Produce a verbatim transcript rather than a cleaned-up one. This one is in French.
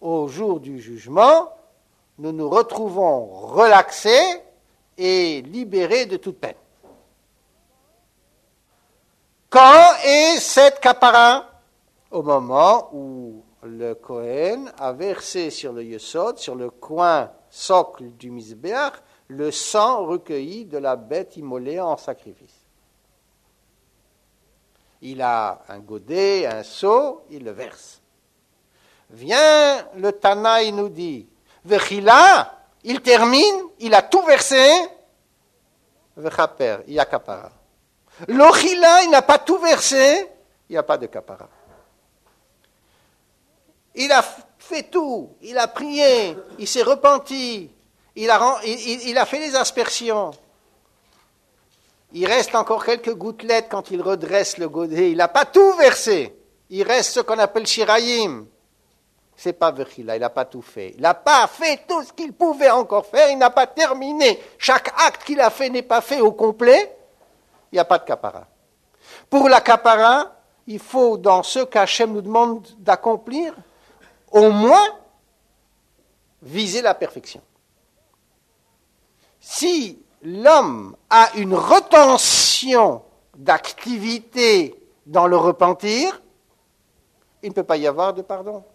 au jour du jugement, nous nous retrouvons relaxés et libérés de toute peine. Quand est cette capara? Au moment où le Kohen a versé sur le Yesod, sur le coin socle du Mizbeach, le sang recueilli de la bête immolée en sacrifice. Il a un godet, un seau, il le verse. Vient le Tana, il nous dit, Vechila, il termine, il a tout versé, Vechaper, il y a kapara. L'Ochila, il n'a pas tout versé, il n'y a pas de kapara. Il a fait tout, il a prié, il s'est repenti, il a, il, il a fait les aspersions. Il reste encore quelques gouttelettes quand il redresse le godet. Il n'a pas tout versé. Il reste ce qu'on appelle shirayim. C'est pas Vechila, il n'a pas tout fait. Il n'a pas fait tout ce qu'il pouvait encore faire, il n'a pas terminé. Chaque acte qu'il a fait n'est pas fait au complet. Il n'y a pas de kapara. Pour la kapara, il faut, dans ce qu'Hachem nous demande d'accomplir, au moins viser la perfection. Si l'homme a une retention d'activité dans le repentir, il ne peut pas y avoir de pardon.